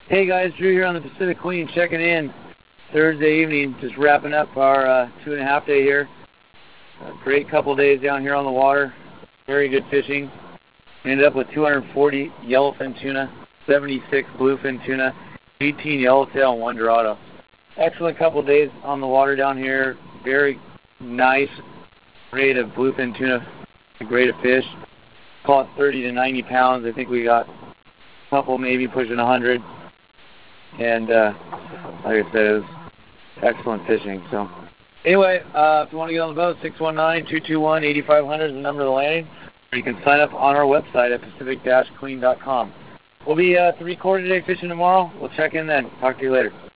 Hey guys, Drew here on the Pacific Queen, checking in Thursday evening, just wrapping up our 2.5 day here. Great couple days down here on the water, very good fishing. Ended up with 240 yellowfin tuna, 76 bluefin tuna, 18 yellowtail, and 1 dorado. Excellent couple days on the water down here, very nice grade of bluefin tuna, a grade of fish. Call it 30 to 90 pounds. I think we got a couple maybe pushing 100. And like I said, it was excellent fishing. So anyway, if you want to get on the boat, 619-221-8500 is the number of the landing. Or you can sign up on our website at pacific-queen.com. We'll be 3-quarter day fishing tomorrow. We'll check in then. Talk to you later.